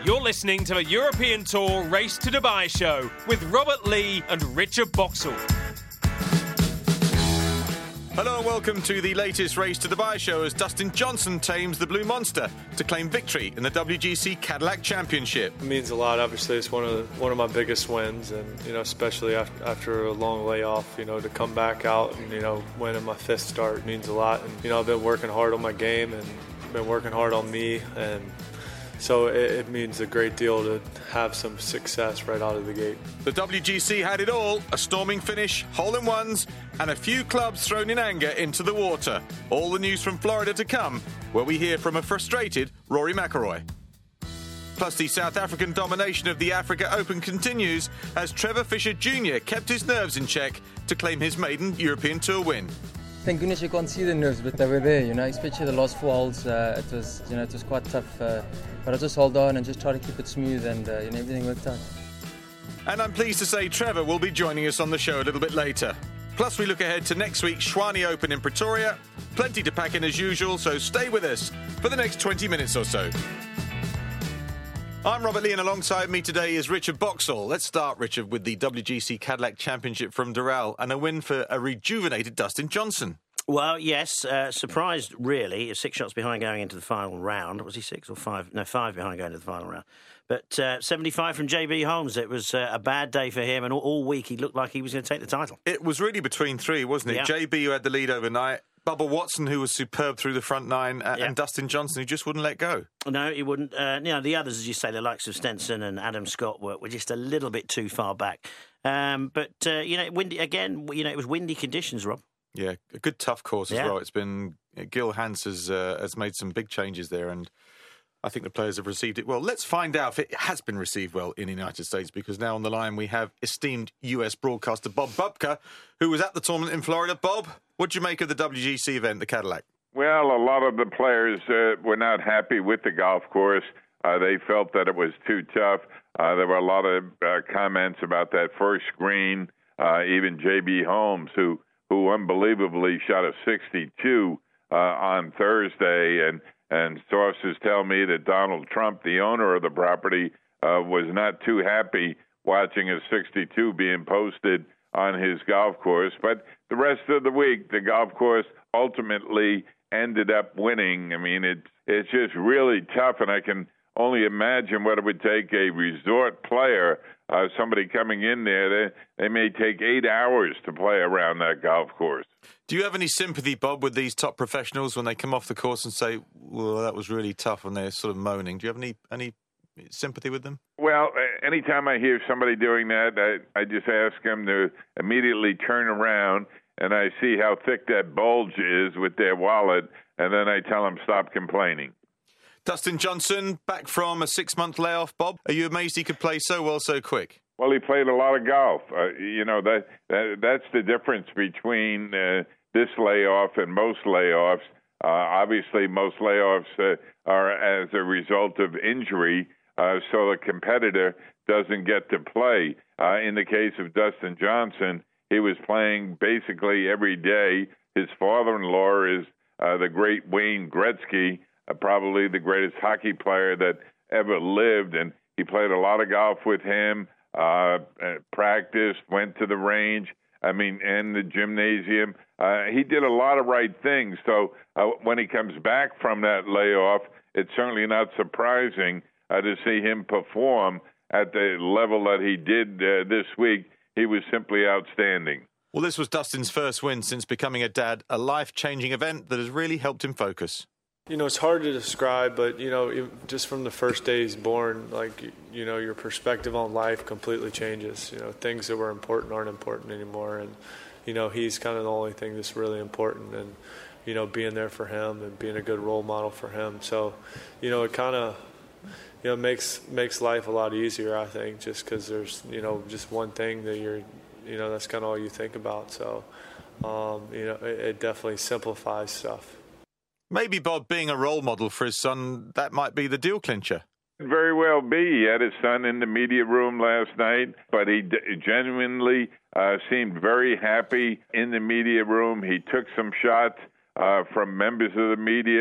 You're listening to the European Tour Race to Dubai show with Robert Lee and Richard Boxall. Hello and welcome to the latest Race to Dubai show as Dustin Johnson tames the Blue Monster to claim victory in the WGC Cadillac Championship. It means a lot. Obviously, it's one of my biggest wins, and especially after a long layoff, to come back out and win in my fifth start means a lot. And I've been working hard on my game and been working hard on me, and so it means a great deal to have some success right out of the gate. The WGC had it all, a storming finish, hole-in-ones, and a few clubs thrown in anger into the water. All the news from Florida to come, where we hear from a frustrated Rory McIlroy. Plus, the South African domination of the Africa Open continues as Trevor Fisher Jr. kept his nerves in check to claim his maiden European Tour win. Thank goodness you can't see the nerves, but they were there, especially the last four holes. It was quite tough, but I just hold on and just try to keep it smooth, and everything worked out. And I'm pleased to say Trevor will be joining us on the show a little bit later. Plus, we look ahead to next week's Schwani Open in Pretoria. Plenty to pack in as usual, so stay with us for the next 20 minutes or so. I'm Robert Lee, and alongside me today is Richard Boxall. Let's start, Richard, with the WGC Cadillac Championship from Doral and a win for a rejuvenated Dustin Johnson. Well, yes, surprised really. 6 shots behind going into the final round. Was he 6 or 5? No, 5 behind going into the final round. But 75 from JB Holmes. It was a bad day for him, and all week he looked like he was going to take the title. It was really between three, wasn't it? Yeah. JB, who had the lead overnight, Bubba Watson, who was superb through the front nine, and Dustin Johnson, who just wouldn't let go. No, he wouldn't. The others, as you say, the likes of Stenson and Adam Scott were just a little bit too far back. Windy again. It was windy conditions, Rob. Yeah, a good tough course as well. It's been Gil Hans has made some big changes there, and I think the players have received it well. Let's find out if it has been received well in the United States, because now on the line we have esteemed US broadcaster Bob Bubka, who was at the tournament in Florida. Bob, what do you make of the WGC event, the Cadillac? Well, a lot of the players were not happy with the golf course. They felt that it was too tough. There were a lot of comments about that first green. Even J.B. Holmes, who unbelievably shot a 62 on Thursday, and sources tell me that Donald Trump, the owner of the property, was not too happy watching a 62 being posted on his golf course. But the rest of the week, the golf course ultimately ended up winning. I mean, it's just really tough, and I can only imagine what it would take a resort player, somebody coming in there. They may take 8 hours to play around that golf course. Do you have any sympathy, Bob, with these top professionals when they come off the course and say, well, that was really tough, and they're sort of moaning? Do you have any sympathy with them? Well, anytime I hear somebody doing that, I just ask them to immediately turn around, and I see how thick that bulge is with their wallet, and then I tell them stop complaining. Dustin Johnson, back from a 6-month layoff. Bob, are you amazed he could play so well so quick? Well, he played a lot of golf. That's the difference between this layoff and most layoffs. Obviously, most layoffs are as a result of injury, so the competitor doesn't get to play. In the case of Dustin Johnson, he was playing basically every day. His father-in-law is the great Wayne Gretzky, probably the greatest hockey player that ever lived, and he played a lot of golf with him, practiced, went to the range, and the gymnasium. He did a lot of right things. So when he comes back from that layoff, it's certainly not surprising to see him perform at the level that he did this week. He was simply outstanding. Well, this was Dustin's first win since becoming a dad, a life-changing event that has really helped him focus. It's hard to describe, but, just from the first day he's born, your perspective on life completely changes. Things that were important aren't important anymore. And, he's kind of the only thing that's really important, and, being there for him and being a good role model for him. So, it kind of, makes life a lot easier, I think, just because there's, just one thing that that's kind of all you think about. So, it definitely simplifies stuff. Maybe, Bob, being a role model for his son, that might be the deal clincher. Very well be. He had his son in the media room last night, but he genuinely seemed very happy in the media room. He took some shots from members of the media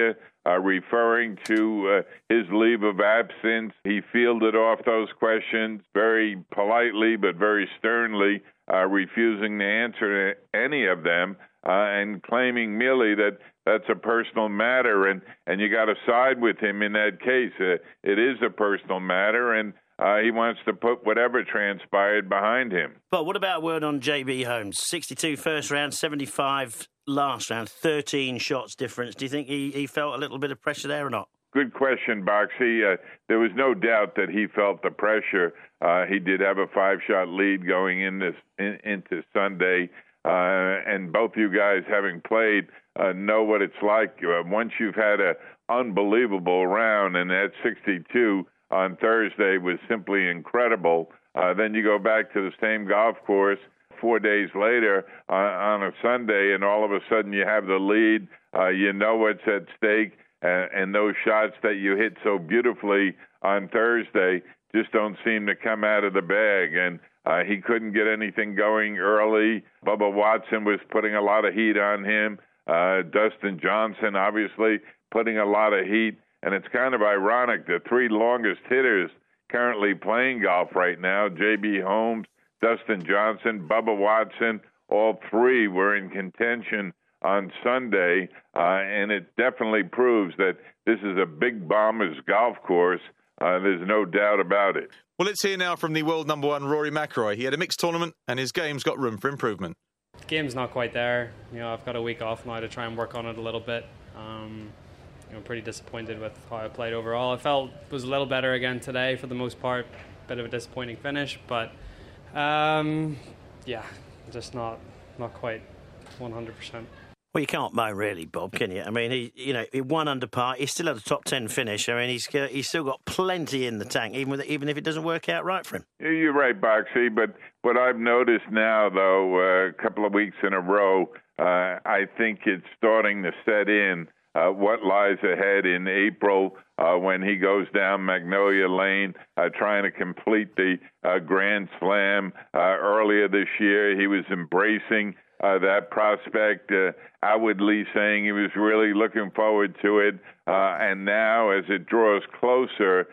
referring to his leave of absence. He fielded off those questions very politely but very sternly, refusing to answer any of them and claiming merely that that's a personal matter, and you got to side with him in that case. It is a personal matter, and he wants to put whatever transpired behind him. But what about word on J.B. Holmes? 62 first round, 75 last round, 13 shots difference. Do you think he felt a little bit of pressure there or not? Good question, Boxy. There was no doubt that he felt the pressure. He did have a 5-shot lead going into Sunday, and both you guys, having played, know what it's like. Once you've had an unbelievable round, and that 62 on Thursday was simply incredible, then you go back to the same golf course 4 days later on a Sunday, and all of a sudden you have the lead. You know what's at stake, and those shots that you hit so beautifully on Thursday just don't seem to come out of the bag. And he couldn't get anything going early. Bubba Watson was putting a lot of heat on him. Dustin Johnson, obviously, putting a lot of heat. And it's kind of ironic, the three longest hitters currently playing golf right now, J.B. Holmes, Dustin Johnson, Bubba Watson, all three were in contention on Sunday, and it definitely proves that this is a big Bombers golf course. There's no doubt about it. Well, let's hear now from the world number one, Rory McIlroy. He had a mixed tournament, and his game's got room for improvement. The game's not quite there. I've got a week off now to try and work on it a little bit. I'm pretty disappointed with how I played overall. I felt it was a little better again today for the most part. Bit of a disappointing finish, but just not quite 100%. Well, you can't moan really, Bob, can you? I mean, he won under par. He still had a top 10 finish. I mean, he's still got plenty in the tank, even if it doesn't work out right for him. You're right, Boxy. But what I've noticed now, though, a couple of weeks in a row, I think it's starting to set in. What lies ahead in April when he goes down Magnolia Lane trying to complete the Grand Slam. Earlier this year, he was embracing that prospect, outwardly saying he was really looking forward to it. And now, as it draws closer,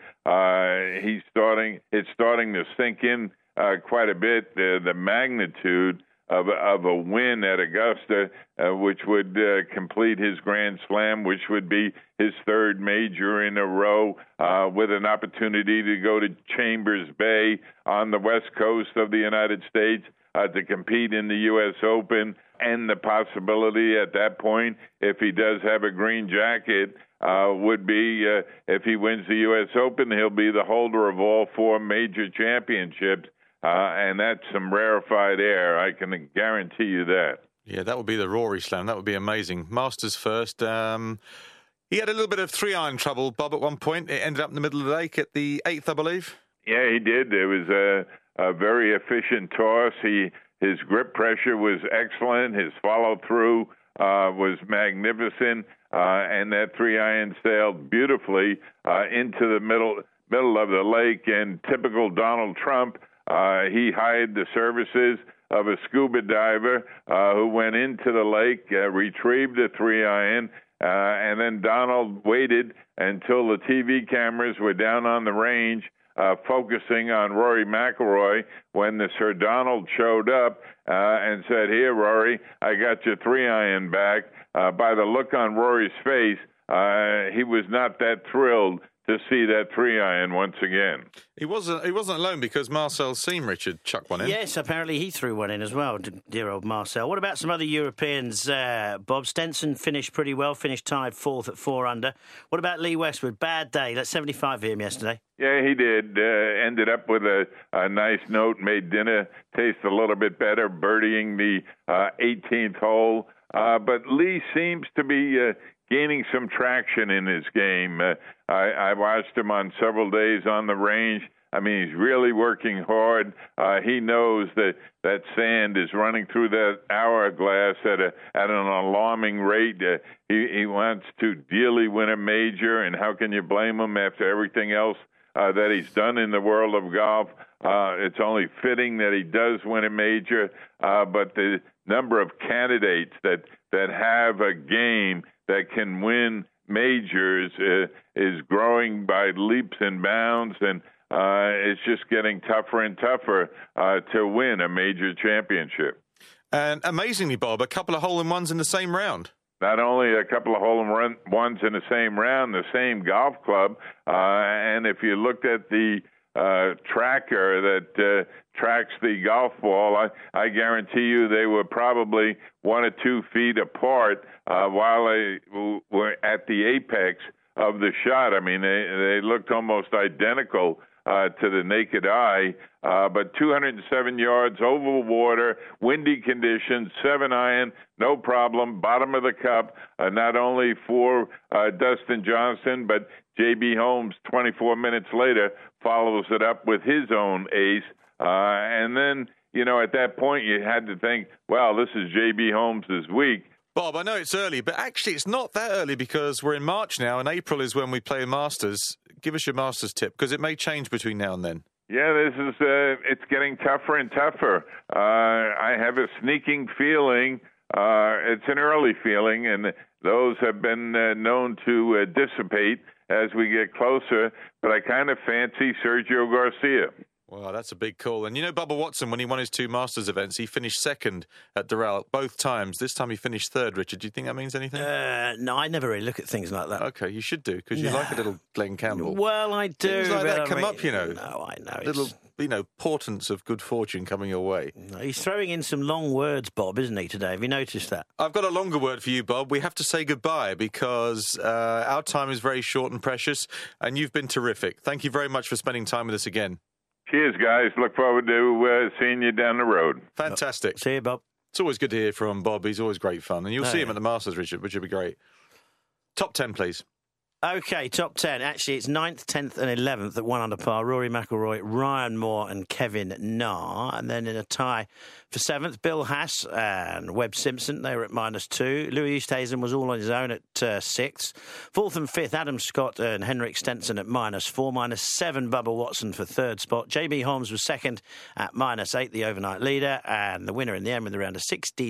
it's starting to sink in quite a bit, the magnitude of a win at Augusta, which would complete his Grand Slam, which would be his third major in a row, with an opportunity to go to Chambers Bay on the west coast of the United States to compete in the U.S. Open, and the possibility at that point, if he does have a green jacket, would be if he wins the U.S. Open, he'll be the holder of all four major championships. And that's some rarefied air. I can guarantee you that. Yeah, that would be the Rory Slam. That would be amazing. Masters first. He had a little bit of 3-iron trouble, Bob, at one point. It ended up in the middle of the lake at the 8th, I believe. Yeah, he did. It was a very efficient toss. His grip pressure was excellent. His follow-through was magnificent. And that 3-iron sailed beautifully into the middle of the lake. And typical Donald Trump, he hired the services of a scuba diver who went into the lake, retrieved the 3-iron, and then Donald waited until the TV cameras were down on the range, focusing on Rory McIlroy, when the Sir Donald showed up and said, "Here, Rory, I got your 3-iron back." By the look on Rory's face, he was not that thrilled to see that 3-iron once again. He wasn't alone, because Marcel Siem, Richard, chucked one in. Yes, apparently he threw one in as well, dear old Marcel. What about some other Europeans, Bob? Stenson finished pretty well, finished tied fourth at 4 under. What about Lee Westwood? Bad day. That's 75 for him yesterday. Yeah, he did. Ended up with a nice note, made dinner taste a little bit better, birdieing the 18th hole. But Lee seems to be gaining some traction in his game. I watched him on several days on the range. I mean, he's really working hard. He knows that sand is running through that hourglass at an alarming rate. He wants to dearly win a major, and how can you blame him after everything else that he's done in the world of golf? It's only fitting that he does win a major, but the number of candidates that have a game that can win majors is growing by leaps and bounds, and it's just getting tougher and tougher to win a major championship. And amazingly, Bob, a couple of hole-in-ones in the same round. Not only a couple of hole-in-ones in the same round, the same golf club, and if you looked at the tracker that tracks the golf ball, I guarantee you they were probably 1 or 2 feet apart while they were at the apex of the shot. I mean, they looked almost identical to the naked eye, but 207 yards over water, windy conditions, 7-iron, no problem, bottom of the cup, not only for Dustin Johnson, but J.B. Holmes 24 minutes later follows it up with his own ace. And then, at that point you had to think, well, this is J.B. Holmes' week. Bob, I know it's early, but actually it's not that early because we're in March now, and April is when we play Masters. Give us your Masters tip, because it may change between now and then. Yeah, this is it's getting tougher and tougher. I have a sneaking feeling. It's an early feeling, and those have been known to dissipate as we get closer, but I kind of fancy Sergio Garcia. Well, that's a big call. And Bubba Watson, when he won his 2 Masters events, he finished second at Doral both times. This time he finished third, Richard. Do you think that means anything? No, I never really look at things like that. Okay, you should do, because you like a little Glenn Campbell. Well, I do. Things like that come up, No, I know. Little, portents of good fortune coming your way. He's throwing in some long words, Bob, isn't he, today? Have you noticed that? I've got a longer word for you, Bob. We have to say goodbye because our time is very short and precious, and you've been terrific. Thank you very much for spending time with us again. Cheers, guys. Look forward to seeing you down the road. Fantastic. See you, Bob. It's always good to hear from Bob. He's always great fun. And you'll see him at the Masters, Richard, which will be great. Top 10, please. OK, top 10. Actually, it's 9th, 10th and 11th at 1 under par. Rory McIlroy, Ryan Moore and Kevin Na. And then in a tie for 7th, Bill Haas and Webb Simpson. They were at -2. Louis Oosthuizen was all on his own at 6th. 4th and 5th, Adam Scott and Henrik Stenson at -4. -7, Bubba Watson for 3rd spot. J.B. Holmes was 2nd at -8, the overnight leader. And the winner in the end with the round of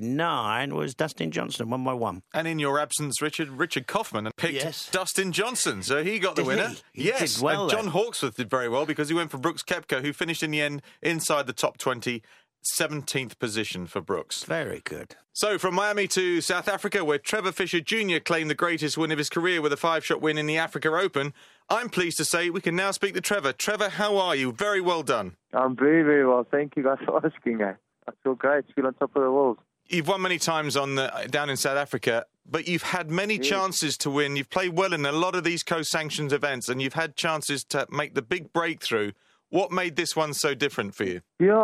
69 was Dustin Johnson, 1 by 1. And in your absence, Richard Kaufman picked Dustin Johnson. So he got the winner. He did well, and John Hawksworth did very well because he went for Brooks Koepka, who finished in the end inside the top 20, 17th position for Brooks. Very good. So from Miami to South Africa, where Trevor Fisher Jr. claimed the greatest win of his career with a 5-shot win in the Africa Open, I'm pleased to say we can now speak to Trevor. Trevor, how are you? Very well done. I'm very, very well. Thank you guys for asking. I feel great. Feel on top of the world. You've won many times down in South Africa, but you've had many chances to win. You've played well in a lot of these co-sanctioned events, and you've had chances to make the big breakthrough. What made this one so different for you? Yeah,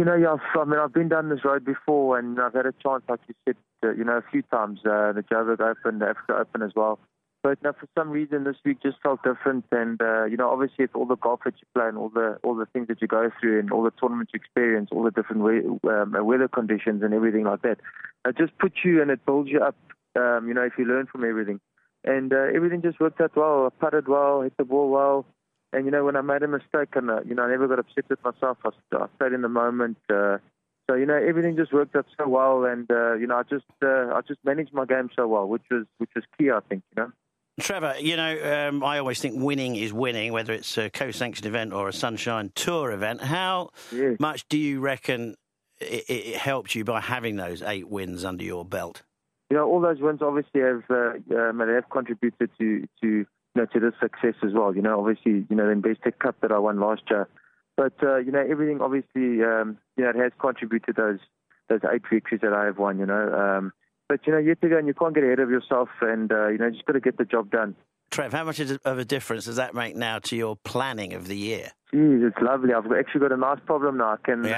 I've been down this road before, and I've had a chance, like you said, a few times, the Joburg Open, the Africa Open as well. But for some reason, this week just felt different. And obviously, it's all the golf that you play and all the things that you go through and all the tournaments you experience, all the different weather conditions and everything like that. It just puts you and it builds you up. If you learn from everything, and everything just worked out well. I putted well, hit the ball well, and when I made a mistake, and I never got upset with myself. I stayed in the moment. So everything just worked out so well, and I just managed my game so well, which was key, I think. Trevor, I always think winning is winning, whether it's a co-sanctioned event or a Sunshine Tour event. How much do you reckon it helped you by having those 8 wins under your belt? All those wins obviously have contributed to this success as well. Obviously, the Investec Cup that I won last year. But, everything obviously, it has contributed those 8 victories that I have won, But, you have to go and you can't get ahead of yourself and, you just got to get the job done. Trev, how much of a difference does that make now to your planning of the year? Geez, it's lovely. I've actually got a nice problem now. I can,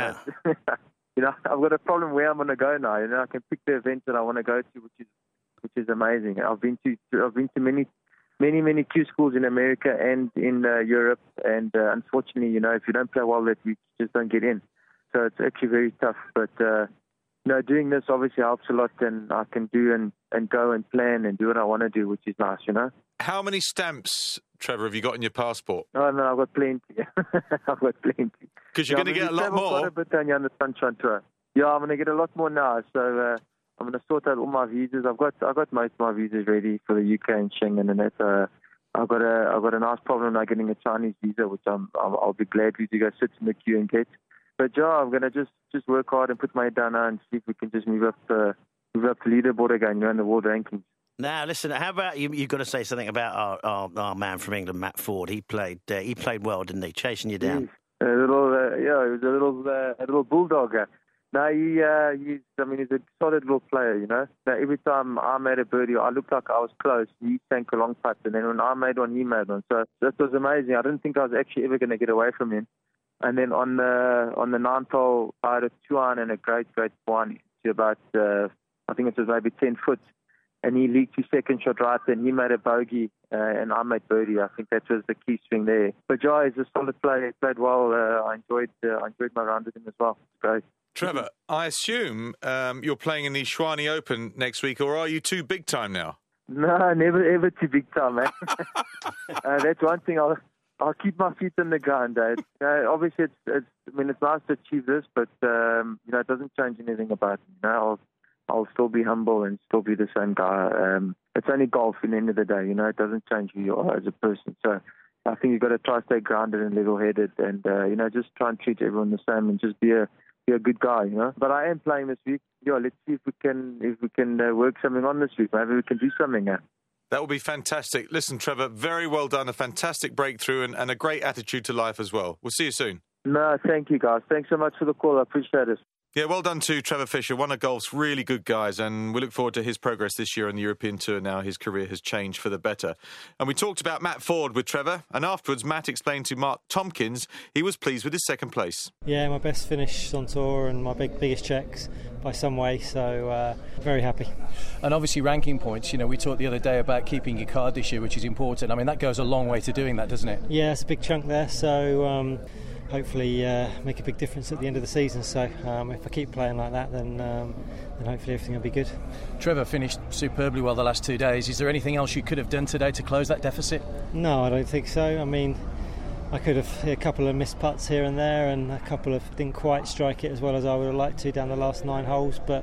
I've got a problem where I'm going to go now. I can pick the event that I want to go to, which is amazing. I've been to many Q schools in America and in Europe, and unfortunately, if you don't play well that week, you just don't get in. So it's actually very tough. But doing this obviously helps a lot, and I can do and go and plan and do what I want to do, which is nice. How many stamps, Trevor, have you got in your passport? Oh, no, I've got plenty. I've got plenty. Because you're going to get a lot more. Quite a bit down here on the Sunshine Tour. Yeah, I'm going to get a lot more now. So gonna sort out all my visas. I've got most of my visas ready for the UK and Schengen, and that. I've got a nice problem now getting a Chinese visa, which I'll be glad to go sit in the queue and get. But yeah, I'm gonna just work hard and put my head down now and see if we can just move up the leaderboard again, in the world rankings. Now, listen. How about you? You've got to say something about our man from England, Matt Ford. He played well, didn't he? Chasing you down. He was a little bulldog. No, he's a solid little player, Now, every time I made a birdie, I looked like I was close. He sank a long putt, and then when I made one, he made one. So that was amazing. I didn't think I was actually ever going to get away from him. And then on the ninth hole, I had a 2-iron and a great one to about, I think it was maybe 10 foot. And he leaked his second shot right, and he made a bogey, and I made birdie. I think that was the key swing there. But Jai is a solid player. He played well. I enjoyed my round with him as well. It's great. Trevor, I assume you're playing in the Schwani Open next week, or are you too big time now? No, never ever too big time, man. That's one thing. I'll keep my feet on the ground, Dad. Obviously, it's nice to achieve this, but it doesn't change anything about me. I'll still be humble and still be the same guy. It's only golf in the end of the day, It doesn't change who you are as a person. So I think you've got to try to stay grounded and level-headed, and just try and treat everyone the same and just be a good guy, But I am playing this week. Let's see if we can work something on this week. Maybe we can do something now. That will be fantastic. Listen, Trevor, very well done. A fantastic breakthrough and a great attitude to life as well. We'll see you soon. No, thank you, guys. Thanks so much for the call. I appreciate it. Yeah, well done to Trevor Fisher, one of golf's really good guys, and we look forward to his progress this year on the European Tour. Now his career has changed for the better. And we talked about Matt Ford with Trevor, and afterwards Matt explained to Mark Tompkins he was pleased with his second place. Yeah, my best finish on tour and my biggest checks by some way, so very happy. And obviously ranking points, we talked the other day about keeping your card this year, which is important. I mean, that goes a long way to doing that, doesn't it? Yeah, it's a big chunk there, so hopefully make a big difference at the end of the season. So if I keep playing like that, then hopefully everything will be good. Trevor finished superbly well the last 2 days. Is there anything else you could have done today to close that deficit? No, I don't think so. I mean, I could have hit a couple of missed putts here and there, and a couple of didn't quite strike it as well as I would have liked to down the last 9 holes. But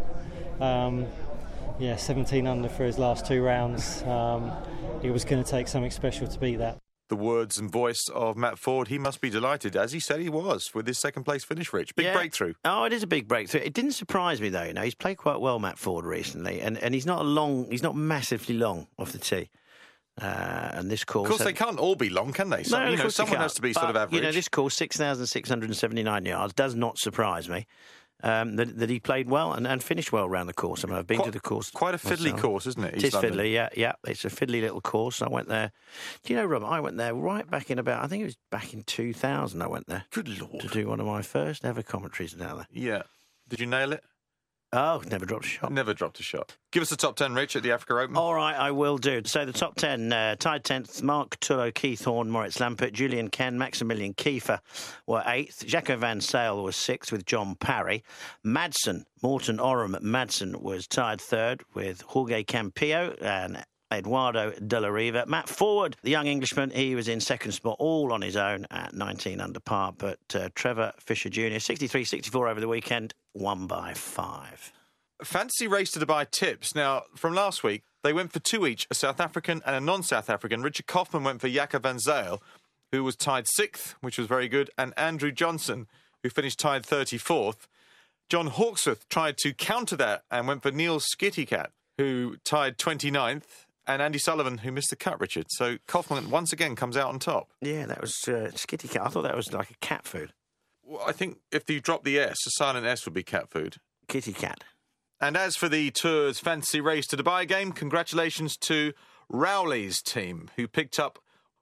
17 under for his last 2 rounds. It was going to take something special to beat that. The words and voice of Matt Ford. He must be delighted, as he said he was, with his second place finish, Rich. Big breakthrough. Oh, it is a big breakthrough. It didn't surprise me, though. He's played quite well, Matt Ford, recently, and he's not massively long off the tee. And this course... Of course, they can't all be long, can they? Someone has to be sort of average. This course, 6,679 yards, does not surprise me. That he played well and finished well around the course. I mean, I've been to the course. Quite a fiddly course, isn't it? It is fiddly, yeah. It's a fiddly little course. I went there. Do you know, Rob, I went there right back in I think it was back in 2000 I went there. Good Lord. To do one of my first ever commentaries down there. Yeah. Did you nail it? Oh, never dropped a shot. Never dropped a shot. Give us the top 10, Rich, at the Africa Open. All right, I will do. So the top 10, tied 10th, Mark Tullo, Keith Horn, Moritz Lampert, Julian Ken, Maximilian Kiefer were 8th. Jaco van Sale was 6th with John Parry. Morten Oram Madsen was tied 3rd with Jorge Campillo and Eduardo de la Riva. Matt Ford, the young Englishman, he was in second spot all on his own at 19 under par. But Trevor Fisher Jr., 63-64 over the weekend, won by 5. Fantasy Race to Dubai tips. Now, from last week, they went for 2 each, a South African and a non-South African. Richard Kaufman went for Jaco van Zyl, who was tied 6th, which was very good, and Andrew Johnson, who finished tied 34th. John Hawksworth tried to counter that and went for Neil Skittycat, who tied 29th. And Andy Sullivan, who missed the cut, Richard. So Kaufman once again comes out on top. Yeah, that was Skitty Cat. I thought that was like a cat food. Well, I think if you drop the S, a silent S would be cat food. Kitty cat. And as for the Tour's Fantasy Race to Dubai game, congratulations to Rowley's team, who picked up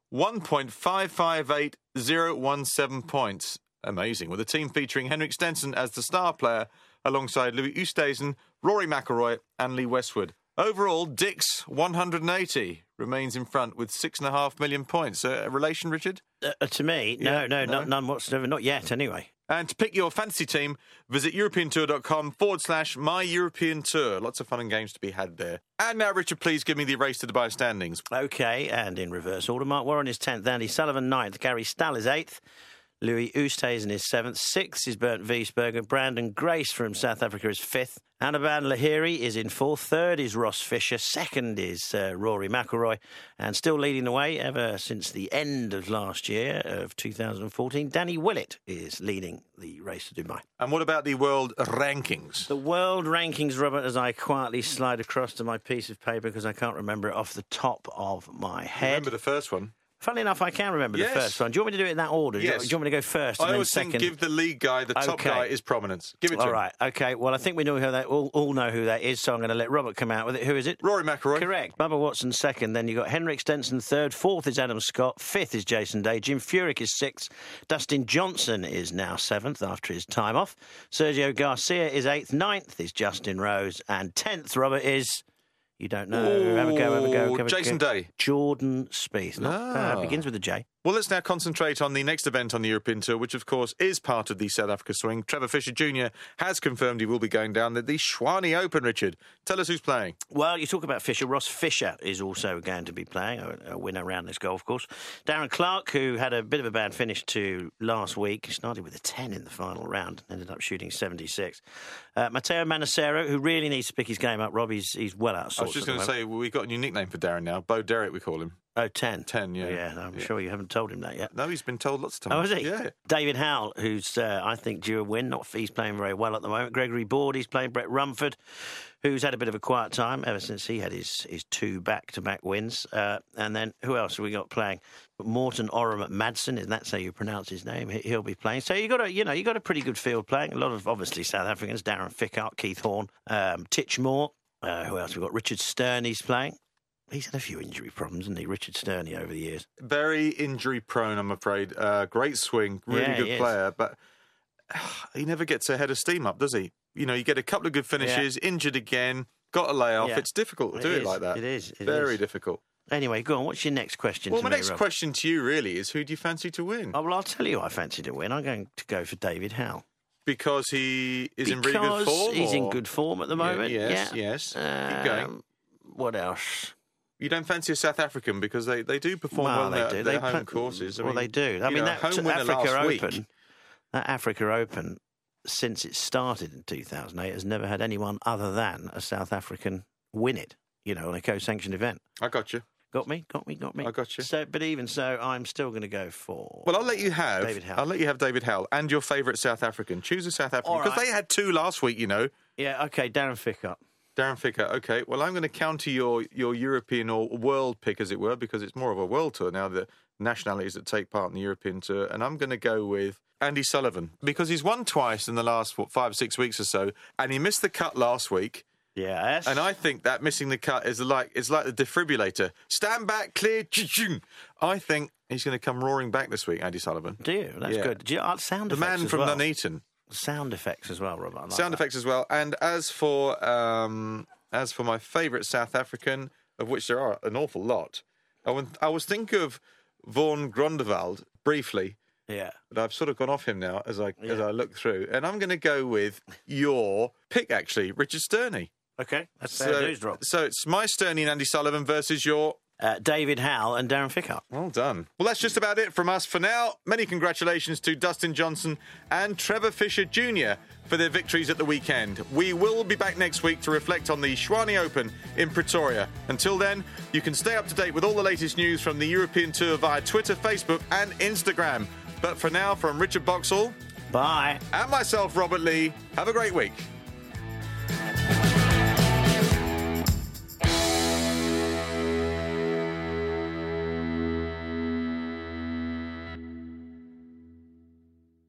1.558017 points. Amazing. With a team featuring Henrik Stenson as the star player, alongside Louis Oosthuizen, Rory McIlroy and Lee Westwood. Overall, Dix 180 remains in front with 6.5 million points. A relation, Richard? To me, no, none whatsoever. Not yet, anyway. And to pick your fantasy team, visit europeantour.com/myeuropeantour. Lots of fun and games to be had there. And now, Richard, please give me the Race to Dubai standings. OK, and in reverse order, Mark Warren is 10th, Andy Sullivan 9th, Gary Stall is 8th, Louis Oosthuizen is 7th. 6th is Bernd Wiesberger. Brandon Grace from South Africa is 5th. Anaban Lahiri is in 4th. 3rd is Ross Fisher. 2nd is Rory McIlroy. And still leading the way ever since the end of last year of 2014, Danny Willett is leading the race to Dubai. And what about the world rankings? The world rankings, Robert, as I quietly slide across to my piece of paper because I can't remember it off the top of my head. Remember the first one? Funnily enough, I can remember the first one. Do you want me to do it in that order? Yes. Do you want me to go first and I then always second? think give the lead guy, the top guy, his prominence. Give it to him. All right, OK. Well, I think we know who that, all know who that is, so I'm going to let Robert come out with it. Who is it? Rory McIlroy. Correct. Bubba Watson 2nd. Then you've got Henrik Stenson 3rd. 4th is Adam Scott. 5th is Jason Day. Jim Furyk is 6th. Dustin Johnson is now 7th after his time off. Sergio Garcia is 8th. 9th is Justin Rose. And 10th, Robert, is... You don't know. Ooh, have a go. Jason Day. Jordan Spieth. Begins with a J. Well, let's now concentrate on the next event on the European Tour, which, of course, is part of the South Africa swing. Trevor Fisher Jr. has confirmed he will be going down the Schwani Open, Richard. Tell us who's playing. Well, you talk about Fisher. Ross Fisher is also going to be playing, a winner around this golf course. Darren Clarke, who had a bit of a bad finish to last week, started with a 10 in the final round, ended up shooting 76. Matteo Manacero, who really needs to pick his game up, Rob, he's well out of sorts. I was just going to say, we've got a new nickname for Darren now. Bo Derek, we call him. Oh, 10. 10, yeah. Yeah, I'm sure you haven't told him that yet. No, he's been told lots of times. Oh, has he? Yeah. David Howell, who's, I think, due a win. He's playing very well at the moment. Gregory Board, he's playing. Brett Rumford, who's had a bit of a quiet time ever since he had his 2 back-to-back wins. And then, who else have we got playing? Morten Oram Madsen, and that's how you pronounce his name. He'll be playing. So you got a pretty good field playing. A lot of, obviously, South Africans. Darren Fickhart, Keith Horn, Titch Moore. Who else? We've got Richard Sterney, he's playing. He's had a few injury problems, hasn't he, Richard Sterney, over the years? Very injury-prone, I'm afraid. Great swing, really good player, but he never gets a head of steam up, does he? You know, you get a couple of good finishes, injured again, got a layoff. Yeah. It's difficult to do it like that. It is. Very difficult. Anyway, go on. What's your next question? Well, my next question to you really is, who do you fancy to win? Oh, well, I'll tell you who I fancy to win. I'm going to go for David Howell. Because he is in really good form? Because he's in good form at the moment. Yes. Keep going. What else? You don't fancy a South African because they do perform well in their home courses. They do. I mean, that Africa Open, since it started in 2008, has never had anyone other than a South African win it, on a co-sanctioned event. I got you. Got me. I got you. So, but even so, I'm still going to go for... Well, I'll let you have David Howell. I'll let you have David Howell and your favourite South African. Choose a South African. Because they had 2 last week, Yeah, OK, Darren Fickhart. Darren Fickhart, OK. Well, I'm going to counter your European or world pick, as it were, because it's more of a world tour now, the nationalities that take part in the European tour. And I'm going to go with Andy Sullivan, because he's won twice in the last, 5 or 6 weeks or so, and he missed the cut last week. Yes. And I think that missing the cut is like the defibrillator. Stand back, clear, ching. I think he's going to come roaring back this week, Andy Sullivan. Do you? That's good. Do you sound effects? The man from Nuneaton. Sound effects as well, Robert. Sound effects as well. And as for my favourite South African, of which there are an awful lot, I was thinking of Vaughan Grondewald briefly. Yeah. But I've sort of gone off him now as I look through. And I'm going to go with your pick, actually, Richard Sterney. OK, that's fair news, Rob. So it's my Sterney and Andy Sullivan versus your... David Howell and Darren Fickhart. Well done. Well, that's just about it from us for now. Many congratulations to Dustin Johnson and Trevor Fisher Jr. for their victories at the weekend. We will be back next week to reflect on the Schwani Open in Pretoria. Until then, you can stay up to date with all the latest news from the European Tour via Twitter, Facebook and Instagram. But for now, from Richard Boxall... Bye. And myself, Robert Lee, have a great week.